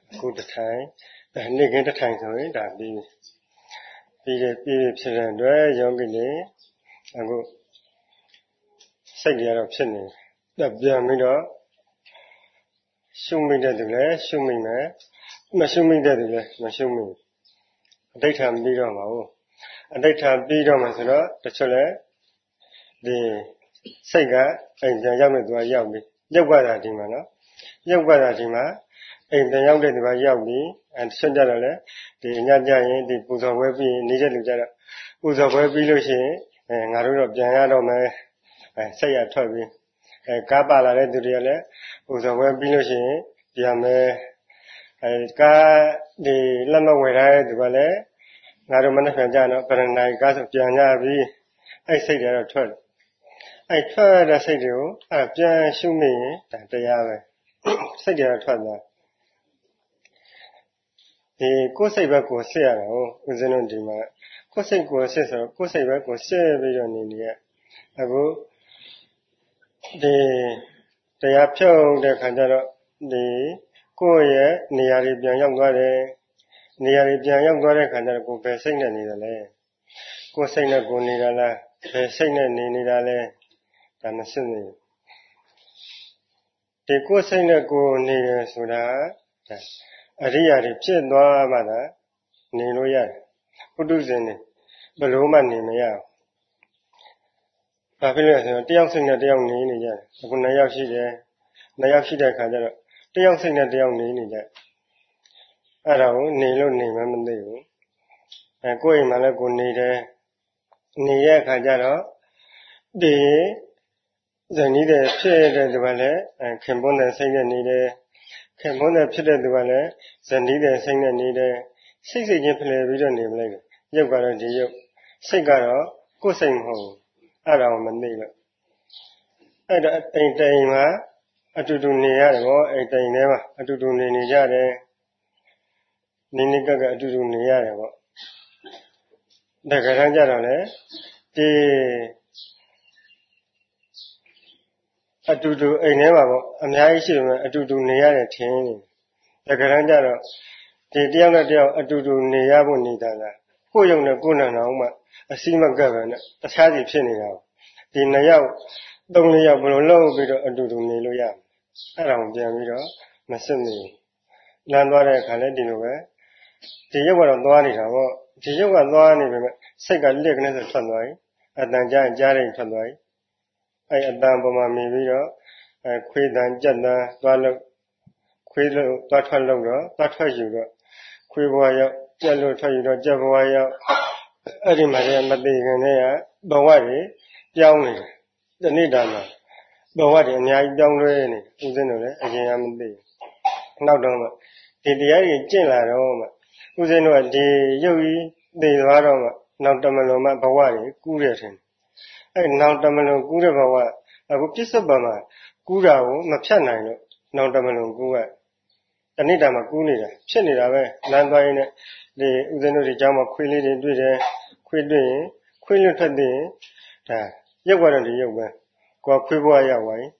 Good time. Negative time, sorry, that be. Period, young I go say the option. The Biamino, show me that show me, man. Show me that, show me. Daytime be on a daytime be on the chole, the Sega, and the Yamu to a Yami. Yawada Dimana. Yawada Dima, and the young lady by Yami, and Sanjala, the Najayan, the Puza Webby, needed Lujara, Puza Webby Lucy, and Aru of Janado, say a Toby, and Kabala Reduriale, Puza Webby Lucy, Yame, and Ka, the Lama Wera, the Valet, Narumana Fajana, Paranai, Gas of Janavi, I say there are 12. I tried, I say to you, I've just shown me that they are. Say there are 12. The Kosaiba Kosea, Uzenondima, Kosai Kosesa, Kosaiba Kosea, Vidonia. I go they are pure, the Kandara, the Koya, Niaribian Young Gare, Niaribian Young Gare Kandara go Pesing and Nidale. Kosena go Nidala, Pesing and Nidale, Tamasuni. The Kosena go near Suda. Aria Ripchet Noa Mada, Niloya, Uduzene, Baloma Nimea. Papilla, the young thing that the young Nini, Nayashi, Nayashi Kajara, the young thing that the young Nini. Arao, Nilo Nimamandeo, and going Malago Nide, Nia Kajara, the needed Pede the Valet, and Kimbona Singer needed. Kemona pitted the Valet, Zandida Singer needed 6 again play video name later. Yogara Dio, Sigara, go sing home. Around Mandela. At a time, I do near or a day never, I do Ninijade, Ninigaga do near. The Garanjale, the I do a never, and I see I do near a chain. The Garanjaro, the younger deal, I do near Nidala. Who young the Gunana, a Sima governor, a Sadi penny now. The Nayao, only a low bit of do Niloya. Around Jamiro, Massimi. Landware Caledino, the Yoga of Noani, the Yoga Noani, Sega Ligness of Sunway, at Nanja Jari Sunway. I adamp my mirror, Quidan Jana, Vallo, Quilo, Tataloga, Tatayuga, Quivoya, Jello Tayuga, Javoya, Edimaria Madiganea, Bawari, Young, the Nidana, Bawari, and I don't rain, Uzenole, again I'm the now don't. The area Jilla Roma, Uzeno, the Yogi, the Roma, now Damaloma, Bawari, Kuriatin. Now Damalo Gurawa, I would kiss a bama, Gurao, Mapchana, now Damalo Gua. Anidama Gunida, Chenida, Landine, the Uzenori Jama Quilly, the Quidin, Quilutadi, Yawa and the Yoga, Guaquiboya way,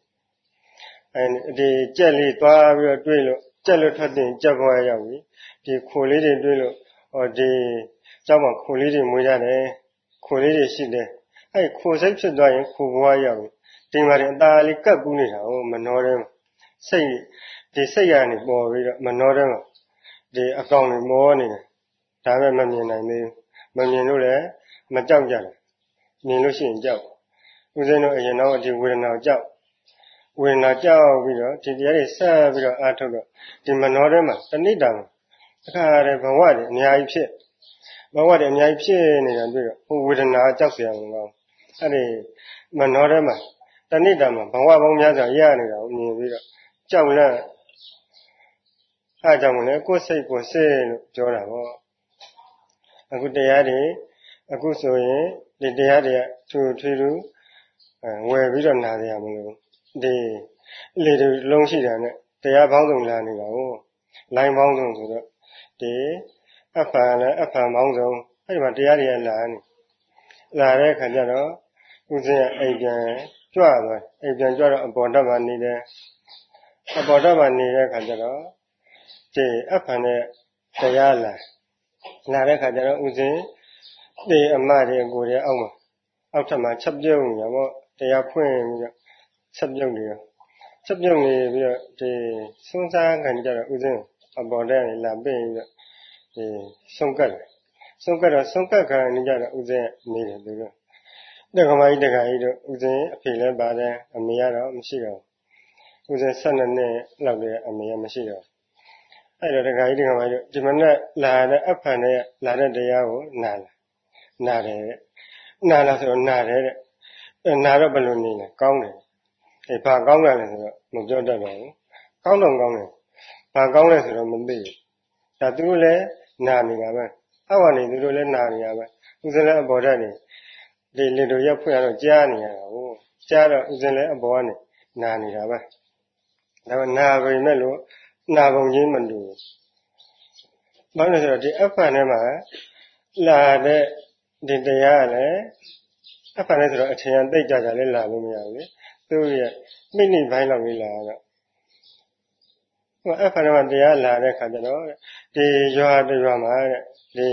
and the jelly Tua Duilo, Jelutadin, Javoyawi, the Quilly Duilo, or the Jama Quilly Muyane, Quilly Shide. I cause I should die in Kuwaya. They were entirely Kabunita, Manorem. Say, they say any more Manorem. The account morning. Tama Mammy I knew. Mammy Madame Jan. Nilusian Jow. Uzeno, you know, the will now job. Will not jow with the other serve with Artoga. The Manorema, the Nidam. I have a word in the eye pit. But what am I saying? Who wouldn't know just young? Ade Manorema, the Nidama, Bawa Yaza Yana, Jawla Ajamune, go say, Jora. A good day, a good soy, the day to Tridu, where we don't have the Amulu. The little long season, they are bound on landing, line bound on the upper mountain, I want the area line. La Recajano. Uze Java, Agent Jora, a border money there. A border money there, Cajara. ဒီအဖန်နဲ့တရားလာတဲ့ခါကျတော့ဥစဉ်ဒီအမတွေကိုယ်ရဲ့အောက်ထပ်မှာချက်ပြုတ်နေတာပေါ့တရားဖွင့်ပြီးတော့ချက်ပြုတ်နေပြီးတော့ဒီစွန်းစားခံကြတော့ဥစဉ်အပေါ်တဲ့လာပြင်ပြီးတော့ဒီဆုံးကတ်ခံနေကြတော့ဥစဉ်နေတယ်သူတို့တက္ကမကြီးတို့ဥစဉ်အဖေလည်းပါတယ်အမေကတော့မရှိတော့ဥစဉ်12နှစ်လောက်လည်းအမေကမရှိတော့အဲ့တော့တက္ကမကြီးတို့ဒီမနေ့လာတဲ့အဖန်နဲ့လာတဲ့တရားကိုနာတယ်ဆိုတော့နာတယ်တဲ့နာတော့ဘယ်လိုနေလဲကောင်းတယ်ဘာကောင်းတယ်လဲဆိုတော့မပြောတတ်ပါဘူးကောင်းတယ်ဘာကောင်းလဲဆိုတော့မသိဘူးဒါသူတို့လည်းနာနေတာပဲအောက်ကနေသူတို့လည်းနာနေတာပဲဥစဉ်လည်းအပေါ်တက်နေဒီလေတို့ရက်ဖွင့်ရတော့ကြားနေရတာဟုတ်ကြားတော့ဥစဉ်လည်းအပေါ်ကနေနာနေတာပဲဒါပေမဲ့နာပေမဲ့လို့နာပုံချင်းမတူဘူးဘာလို့လဲဆိုတော့ဒီအဖန်ထဲမှာလာတဲ့ဒီတရားကလည်းအဖန်နဲ့ဆိုတော့အထင်သိကြလည်းလာလို့မရဘူးလေသူရဲ့မိနစ်ပိုင်းလောက်လေးလာတော့အဖန်ထဲမှာတရားလာတဲ့ခါကျတော့ဒီရွာမှာတဲ့ဒီ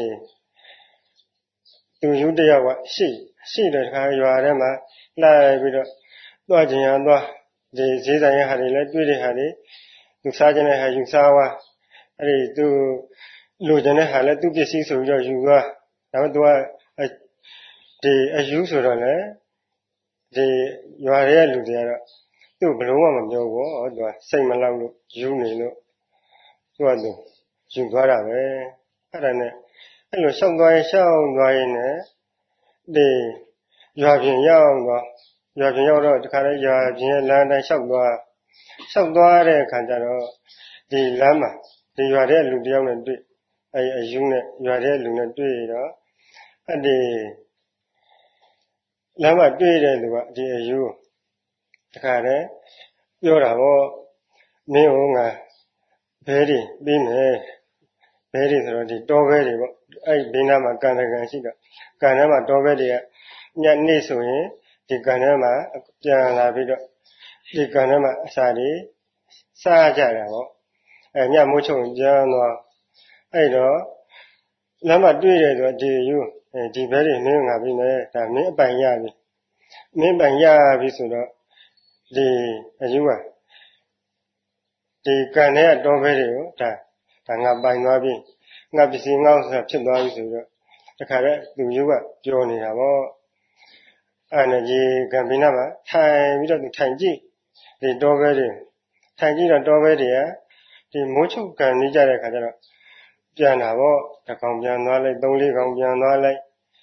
သူယူတယောက်ကရှိတဲ့ခါရွာထဲမှာလိုက်ပြီးတော့သွားခြင်းရသွားဒီဈေးဆိုင်ရဲ့ဟာတွေလည်းတွေ့တဲ့ဟာတွေသူစားခြင်းတဲ့ဟာယူစားသွားအဲ့ဒီသူလိုချင်တဲ့ဟာလည်းသူပစ္စည်းဆိုပြီးတော့ယူသွားဒါပေမဲ့သူကဒီအယူဆိုတော့လေဒီရွာရဲ့လူတွေကတော့သူ့ဘလုံးမှမပြောဘူးဟောသူကစိတ်မလောက်လို့ယူနေလို့သူကသူယူသွားတာပဲအဲ့ဒါနဲ့အဲ့လိုရှောက်သွားရင်နဲ့ဒီရွာပြင်ရောက်တော့တခါလေရွာပြင်ရဲ့လမ်းတိုင်းရှောက်သွားတဲ့အခါကျတော့ဒီလမ်းမှာဒီရွာတဲ့လူတယောက်နဲ့တွေ့အဲ့အယူနဲ့ရွာတဲ့လူနဲ့တွေ့တော့အဲ့ဒီလမ်းမှာတွေ့တဲ့လူကဒီအယူတခါလေပြောတာပေါ့မင်းဟောငါဘဲတွေပြီးမယ်ဘဲတွေဆိုတော့ဒီတောဘဲတွေပေါ့အဲ့ဒီနားမှာကန်ရှိတော့ကန်ထဲမှာတောဘဲတွေကညနေဆိုရင်ဒီကန်ထဲမှာပြန်လာပြီးတော့ဒီကန်ထဲမှာအစာတွေစားကြတာပေါ့ညမိုးချုံပြန်တော့အဲ့တော့လမ်းမှာတွေ့တယ်ဆိုတော့ဒီယူဒီဘဲတွေမင်းငါပြီးမယ်ဒါမင်းအပိုင်ရပြီဆိုတော့ဒီအယူကဒီကန်ထဲကတောဘဲတွေကိုဒါငါပိုင်သွားပြီငါပစ္စည်းငေါ့ဆိုဖြစ်သွားပြီဆိုတော့တခါတည်းသူယူကပြောနေတာပေါ့အဲ့နဲ့ဒီကံပိနာမှာထိုင်ပြီးတော့သူထိုင်ကြည့်ဒီတောဘဲတွေထိုင်ကြည့်တော့တောဘဲတွေကဒီမိုးချုပ်ကန်နေကြတဲ့ခါကျတော့ပြန်တာပေါ့တစ်ကောင်ပြန်သွားလိုက်3-4ကောင်ပြန်သွားလိုက်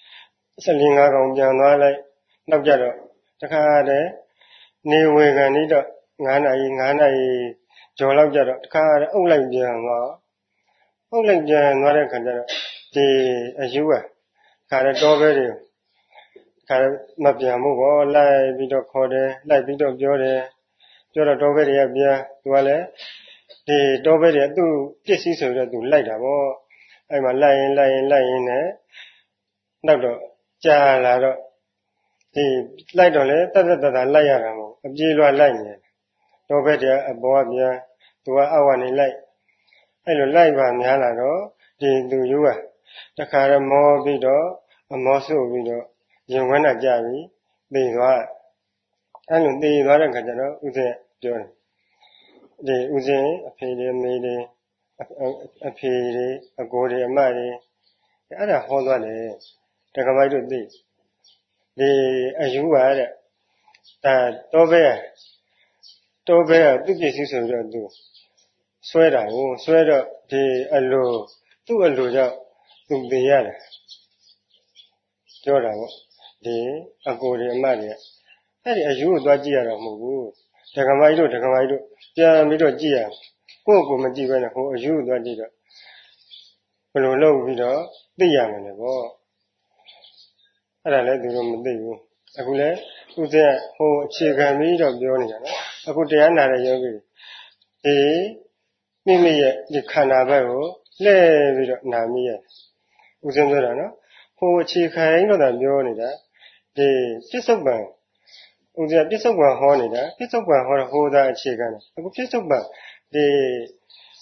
14-15ကောင်ပြန်သွားလိုက်နောက်ကြတော့တခါတည်းနေဝေကန်နေတော့9 နာရီကျော်လောက်ကြတော့တခါတည်းအုပ်လိုက်ပြန်သွားတဲ့ခါကျတော့ဒီအယူကခါတဲ့တောဘဲတွေခါမပြန်ဘူးပေါ့လိုက်ပြီးတော့ခေါ်တယ်လိုက်ပြီးတော့ပြောတော့တောဘဲတွေကပြန်သူကလည်းဒီတောဘဲတွေကသူ့ပစ္စည်းဆိုတော့သူလိုက်တာပေါ့အဲ့မှာလိုက်ရင်နဲ့နောက်တော့ကြာလာတော့ဒီလိုက်တော့လေတတ်လိုက်ရတာမဟုတ်အပြေးလွှားလိုက်နေတယ်တောဘဲတွေအပေါ်ကပြန်သူကအောက်ကနေလိုက်အဲ့လိုလိုက်ပါများလာတော့ဒီသူယူကတခါတော့မောပြီးတော့အမောဆုပ်ပြီးတော့ရင်ဝန်းတာကြပြီသိသွားအဲ့လိုသိသွားတဲ့ခါကျတော့ဥစဉ်ပြောတယ်ဒီဥစဉ်အဖေတွေမေတွေအဖေတွေအကိုတွေအမတွေအဲ့ဒါဟောသွားတယ်တက္ကမကြီးတို့သိဒီအယူပါတဲ့ဒါတောဘဲကသူ့ပစ္စည်းဆိုတော့သူဆွဲတာကိုဆွဲတော့ဒီသူ့အလိုကြောင့်သူသိရတယ်ပြောတာပေါ့ဒီအကိုတွေအမတွေအဲ့ဒီအယူကိုသွားကြည့်ရတော့မဟုတ်ဘူးဒကမကြီးတို့ပြန်ပြီးတော့ကြည့်ရကိုယ့်ကိုမကြည့်ဘဲနဲ့ဟိုအယူကိုသွားကြည့်တော့ဘယ်လိုလုပ်ပြီးတော့သိရမယ်လေပေါ့အဲ့ဒါလည်းသူတို့မသိဘူးအခုလည်းဥစဉ်ဟိုအခြေခံပြီးတော့ပြောနေတာနော်အခုတရားနာတဲ့ယောဂီဒီမိမိရဲ့ဒီခန္ဓာဘက်ကိုလှည့်ပြီးတော့နာမိရဲ့ဥစဉ်ပြောတာနော်ဟိုအခြေခံတော့တာပြောနေတာဒီပြစ္ဆုတ်ပံဥစဉ်ပြစ္ဆုတ်ပံဟောနေတာပြစ္ဆုတ်ပံဟောတော့ဟိုသာအခြေခံတယ်အခုပြစ္ဆုတ်ပံဒီတ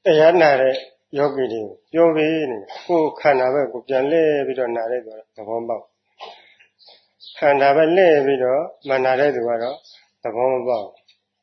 တရားနာတဲ့ယောဂီတွေပြောပြီးနေကိုယ်ခန္ဓာဘက်ကိုပြန်လှည့်ပြီးတော့နာတဲ့သူကတော့သဘောပေါက်ခန္ဓာဘက်လှည့်ပြီးတော့မနာတဲ့သူကတော့သဘောမပေါက်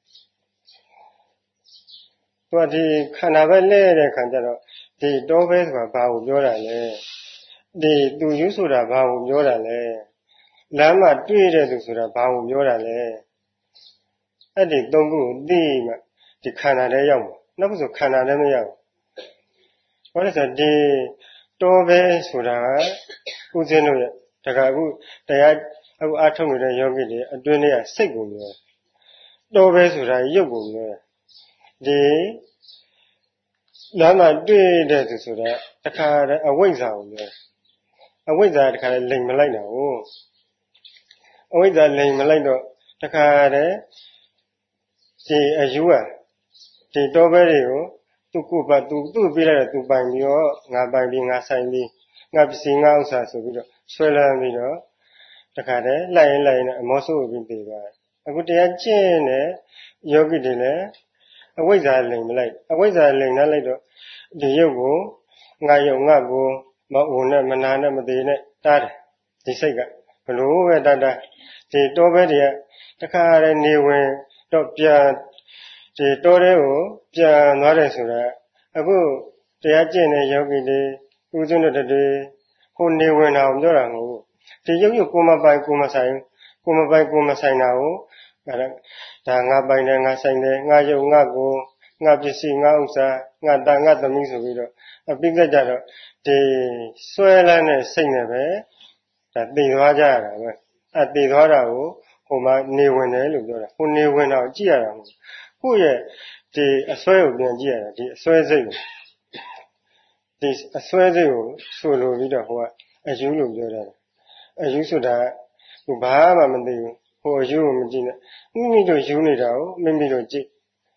သူကဒီခန္ဓာဘက်လှည့်တဲ့ခါကျတော့ဒီတောပဲဆိုတာဘာကိုပြောတာလဲဒီသူယူဆိုတာဘာကိုပြောတာလဲလမ်းမှာတွေ့တဲ့သူဆိုတာဘာကိုပြောတာလဲအဲ့ဒီသုံးခုကိုသိမှဒီခန္ဓာထဲရောက်မှာနောက်ဆိုခန္ဓာထဲမရောက်ဘာလဲဆိုဒီတောပဲဆိုတာဥစဉ်လို့ရတခါအခုတရားအခုအထုတ်နေတဲ့ယောဂီတွေအတွင်းထဲကစိတ်ကိုပြောတယ်တောပဲဆိုတာရုပ်ကိုပြောတယ်ဒီလမ်းမှာတွေ့တဲ့သူဆိုတာတခါတည်းအဝိဇ္ဇာကိုပြောတယ်အဝိဇ္ဇာတခါတည်းလိမ်မလိုက်တာဟုတ်အဝိဇ္ဇာလိမ်မလိုက်တော့တခါတည်းဒီအယူကဒီတောပဲတွေကိုသူ့ကိုယ်ပါသူ့ပြလိုက်တော့သူပိုင်ပြီးတော့ငါပိုင်ပြီးငါဆိုင်ပြီးငါပစ္စည်းငါဥစ္စာဆိုပြီးတော့ဆွဲလန်းပြီးတော့တခါတည်းလိုက်ရင်နဲ့အမောဆိုးပြီးပြေးသွားတယ်အခုတရားကျင့်တဲ့ယောဂီတွေလည်းအဝိဇ္ဇာလိမ်မလိုက်အဝိဇ္ဇာလိမ်နှလိုက်တော့ဒီရုပ်ကိုငါရုပ်ငါကိုမအုံနဲ့မနာနဲ့မသေးနဲ့တားတယ်ဒီစိတ်ကဘလို့ပဲတတ်ဒီတောပဲတွေကတခါတည်းနေဝင်တော့ပြန်ဒီတောထဲကိုပြန်သွားတယ်ဆိုတာအခုတရားကျင့်တဲ့ယောဂီတွေဥစဉ်တို့တွေဟိုနေဝင်တာကိုပြောတာမဟုတ်ဘူးဒီရုပ်ကိုမပိုင်ကိုမဆိုင်ကိုမပိုင်ကိုမဆိုင်တာကိုဒါငါပိုင်တယ်ငါဆိုင်တယ်ငါရုပ်ငါကိုငါပစ္စည်းငါဥစ္စာငါတာငါသမီးဆိုပြီးတော့အပိကကြတော့ဒီဆွဲလန်းတဲ့စိတ်နဲ့ပဲဒါတည်သွားကြရတာပဲတည်သွားတာကိုဟိုမှာနေဝင်တယ်လို့ပြောတာဟိုနေဝင်တာကိုကြည့်ရတာမဟုတ်ကိုယ့်ရဲ့ဒီအစွဲကိုပြန်ကြည့်ရတာဒီအစွဲစိတ်ကိုဒီအစွဲစိတ်ကိုဆိုလိုပြီးတော့ဟိုကအယူလို့ပြောတယ်အယူဆိုတာဟိုဘာမှမသိဘူးဟိုအယူကိုမကြည့်နဲ့မိမိတို့ယူနေတာကိုမိမိတို့ကြည့်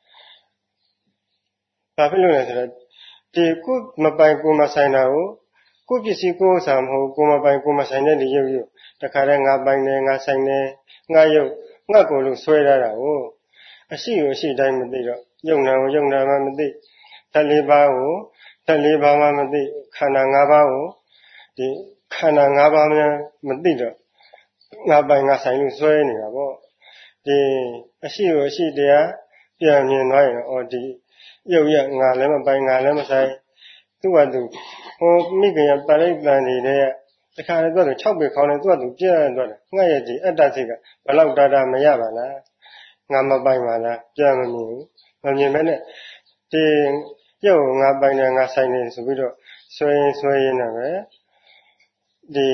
ဘာဖြစ်လို့လဲဆိုတော့ဒီကိုမပိုင်ကိုမဆိုင်တာကိုပစ္စည်းကိုဥစ္စာမဟုတ်ကိုမပိုင်ကိုမဆိုင်တဲ့ဒီရုပ်တခါတည်းငါပိုင်တယ်ငါဆိုင်တယ်ငါရုပ်ငါကိုလို့ဆွဲရတာကိုအရှိကိုအရှိတိုင်းမသိတော့ယုံနာကိုယုံနာမှမသိဓာတ်လေးပါးကိုဓာတ်လေးပါးမှမသိခန္ဓာ၅ပါးကိုဒီခန္ဓာ၅ပါးမှမသိတော့ငါပိုင်ငါဆိုင်လို့ဆွဲနေတာပေါ့ဒီအရှိကိုအရှိတရားပြန်မြင်သွားရင်ဩဒီရုပ်ရငါလည်းမပိုင်ငါလည်းမဆိုင်သူ့ဟာသူဟိုမိခင်ပါဠိတန်နေတဲ့တခါလည်းသူက6ပေခေါင်းနဲ့သူကသူပြန့်သွားတယ်ငါရဲ့ဒီအတ္တစိတ်ကဘလောက်တာမရပါလားငါမပိုင်ပါလားပြန်မမြင်ဘူးမမြင်မဲနဲ့ဒီရုပ်ငါပိုင်တယ်ငါဆိုင်တယ်ဆိုပြီးတော့ဆွဲရင်လည်းပဲဒီ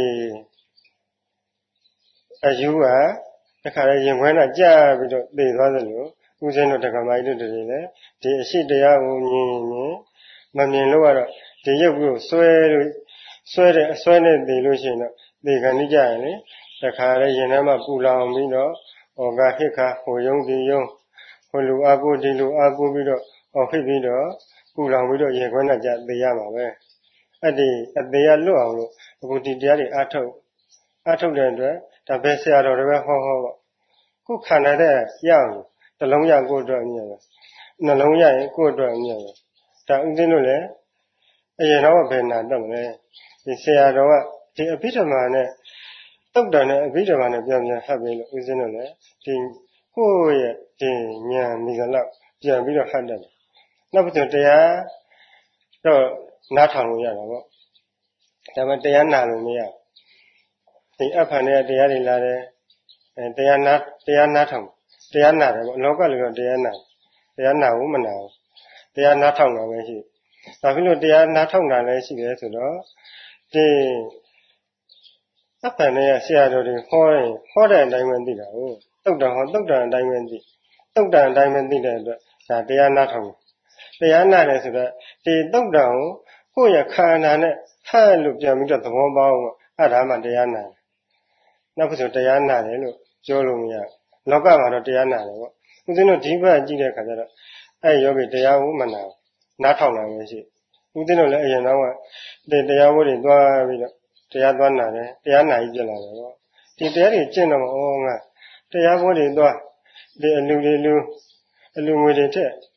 အယူကတခါလေရင်ခွဲနဲ့ကြာပြီးတော့သိသွားသလိုဦးဇင်းတို့တက္ကမကြီးတို့တွေလည်းဒီအရှိတရားကိုမြင်မမြင်လို့ကတော့ဒီရုပ်ကိုဆွဲတဲ့အဆွဲနဲ့သိလို့ရှိရင်တော့သိခံကြရင်လေတခါလေရင်ထဲမှာပူလောင်ပြီးတော့ဟောကဟိခါဟိုယုံဒီယုံဟိုလူအားကိုဒီလူအားကိုပြီးတော့ဟောဖြစ်ပြီးတော့ပူလောင်ပြီးတော့ရင်ခွဲနဲ့ကြာသိရမှာပဲအဲ့ဒီအသေးရလွတ်အောင်လို့အခုဒီတရားတွေအားထုတ်တဲ့အတွက်ဒါပဲဆရာတော်တွေပဲဟောပေါ့ခုခန္ဓာတဲ့ရအောင်တစ်လုံးရကိုယ့်အတွက်အမြတ်ပဲနှလုံးရရင်ကိုယ့်အတွက်အမြတ်ပဲဒါဥစဉ်လို့လည်းအရင်တော့ဘယ်နာတော့မလဲဒီဆရာတော်ကဒီအဘိဓမ္မာနဲ့တုတ်တန်နဲ့အဘိဓမ္မာနဲ့ပြန်ဟပ်ပြီးလို့ဥစဉ်လို့လည်းဒီကိုယ့်ရဲ့ဒီဉာဏ်မိကလောက်ပြန်ပြီးတော့ဟပ်တယ်နောက်ပြီးတော့တရားတော့နားထောင်လို့ရတာပေါ့ဒါမှတရားနာလို့မရဒီအဖန်နဲ့တရားတွေလာတယ်တရားနာထောင်တရားနာတယ်ပေါ့လောကလူတော့တရားနာဘူးမနာဘူးတရားနာထောင်တာပဲရှိဒါဖြစ်လို့တရားနာထောင်တာလည်းရှိတယ်ဆိုတော့ဒီအဖန်နဲ့ဆရာတော်တွေဟောတဲ့အတိုင်းပဲသိတာဟုတ်တုတ်တန်အတိုင်းပဲသိတုတ်တန်အတိုင်းပဲသိတဲ့အတွက်ဒါတရားနာထောင်တရားနာတယ်ဆိုတော့ဒီတုတ်တန်ကိုယ့်ရဲ့ခန္ဓာနဲ့ဟဲ့လို့ပြန်ပြီးတော့သဘောပေါက်အဲ့ဒါမှတရားနာတယ်နောက်ပြီးဆိုတရားနာတယ်လို့ပြောလို့မရလောကမှာတော့တရားနာတယ်ပေါ့ဦးဇင်းတို့ဒီဘက်ကြည့်တဲ့အခါကျတော့အဲ့ယောဂီတရားဝမနားထောင်လာလို့ရှိဦးဇင်းတို့လည်းအရင်တော့ကတရားဝတွေသွားပြီးတော့တရားသွားနာတယ်တရားနာကြီးပြလာတယ်ပေါ့ဒီတရားတွေကျင့်တော့ဩငါတရားဝတွေသွားဒီအလူငွေတွေထက်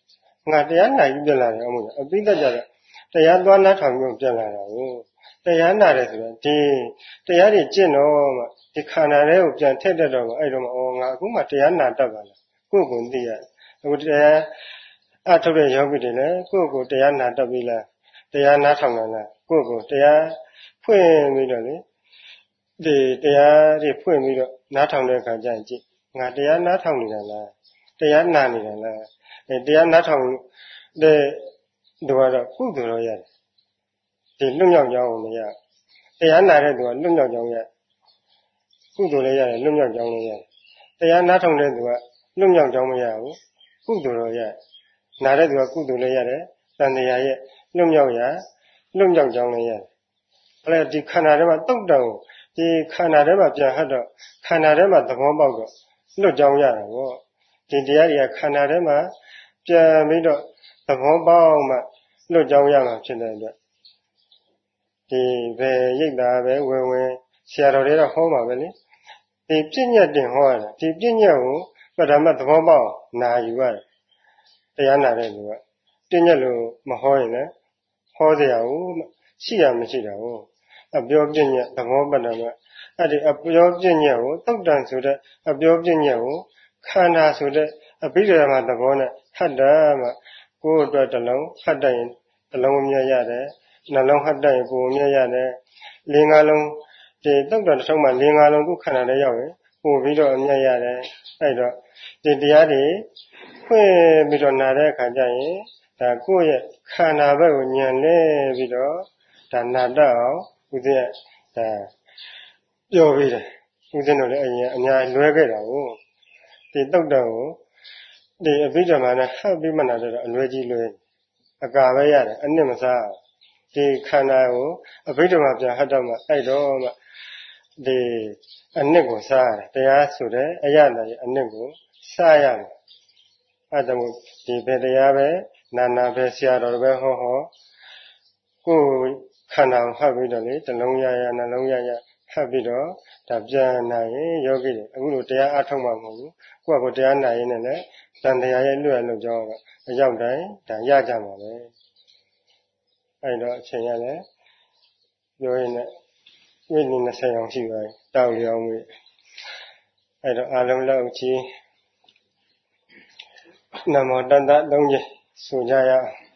ငါတရားနာယူပြန်လာတယ်အမှုအပိသက်ကြတော့တရားသွားနားထောင်ပြီးပြန်လာတာကိုတရားနာတယ်ဆိုတော့ဒီတရားတွေကျင့်တော့မှဒီခန္ဓာတွေကိုပြန်ထက်တတ်တော့မှအဲ့တော့မှဩငါအခုမှတရားနာတတ်ပါလားကိုယ့်ကိုယ်သိရအခုတရားအထုတ်တဲ့ယောဂီတွေလည်းကိုယ့်ကိုယ်တရားနာတတ်ပြီလားတရားနာထောင်လာလားကိုယ့်ကိုယ်တရားဖွင့်ပြီးတော့လေဒီတရားတွေဖွင့်ပြီးတော့နားထောင်တဲ့အခါကျရင်ကြည့်ငါတရားနားထောင်နေတာလားတရားနာနေတာလားတရားနားထောင်တဲ့သူကတော့ကုသိုလ်ရောရတယ်ဒီလွတ်မြောက်ကြောင်းကိုမရတရားနာတဲ့သူကလွတ်မြောက်ကြောင်းရကုသိုလ်လည်းရတယ်လွတ်မြောက်ကြောင်းလည်းရတယ်တရားနားထောင်တဲ့သူကလွတ်မြောက်ကြောင်းမရဘူးကုသိုလ်ရောရနာတဲ့သူကကုသိုလ်လည်းရတယ်တန်တရားရဲ့လွတ်မြောက်ကြောင်းလည်းရတယ်အဲ့ဒီခန္ဓာထဲမှာတုတ်တံကိုဒီခန္ဓာထဲမှာပြန်ဟတ်တော့ခန္ဓာထဲမှာသဘောပေါက်တော့လွတ်ကြောင်းရတာပေါ့ဒီတရားတွေကခန္ဓာထဲမှာပြန်ပြီးတော့သဘောပေါက်မှလွတ်ကြောင်းရမှာဖြစ်တဲ့အတွက်ဒီပဲရိတ်တာပဲဝင်ဆရာတော်တွေကဟောမှာပဲလေဒီပြည့်ညက်တင်ဟောရတာဒီပြည့်ညက်ကိုပထမသဘောပေါက်နာယူရတယ်တရားနာတဲ့လူကပြည့်ညက်လို့မဟောရင်လည်းဟောเสียဘူးရှိရမရှိတာဟုတ်အပြောပြည့်ညက်သဘောပတ်တယ်ကအဲ့ဒီအပြောပြည့်ညက်ကိုတုတ်တန်ဆိုတဲ့အပြောပြည့်ညက်ကိုခန္ဓာဆိုတဲ့အဘိဓမ္မာသဘောနဲ့ဟတ်တာမှကိုယ်အတွက်တစ်လုံးဟတ်တတ်ရင်တစ်လုံးအမြတ်ရတယ်နှလုံးဟတ်တတ်ရင်ကိုယ်အမြတ်ရတယ်လေးငါးလုံးဒီတုတ်တန်တစ်ထုံးမှလေးငါးလုံးကိုခန္ဓာထဲရောက်ရင်ပို့ပြီးတော့အမြတ်ရတယ်အဲ့တော့ဒီတရားတွေဖွင့်ပြီးတော့နာတဲ့အခါကျရင်ဒါကိုယ့်ရဲ့ခန္ဓာဘက်ကိုညံလဲပြီးတော့ဒါနာတတ်အောင်ဦးဇင်းကဒါပြောပြီးတယ်ဦးဇင်းတို့လည်းအရင်အများလွဲခဲ့တာကိုဒီတုတ်တန်ကိုဒီအဘိဓမ္မာနဲ့ဟပ်ပြီးမှနာတော့အလွဲကြီးလွဲအကာပဲရတယ်အနစ်မစားဒီခန္ဓာကိုအဘိဓမ္မာပြန်ဟတ်တော့မှအဲ့တော့မှဒီအနစ်ကိုစားရတယ်တရားဆိုတဲ့အရနာရဲ့အနစ်ကိုစားရမယ်အဲ့ဒါမို့ဒီဘယ်တရားပဲနာပဲဆရာတော်ပဲဟောကိုယ်ခန္ဓာကိုဟပ်ပြီးတော့လေတစ်လုံးရနှလုံးရဟပ်ပြီးတော့ဒါပြန်နိုင်ရင်ယောဂီတွေအခုလိုတရားအထုတ်မှမဟုတ်ဘူးကိုယ့်ကိုတရားနိုင်ရင်လည်းတန်တရားရဲ့လွတ်ရလို့ကြောင်းတော့အရောက်တိုင်းဒါရကြမှာပဲအဲ့တော့အချိန်ရလဲပြောရင်လည်းဝိနည်း20အောင်ရှိပါတောက်လျောင်းပြီအဲ့တော့အလုံးလောက်ကြီးနမောတတ္တ3ချက်ဆိုကြရအောင်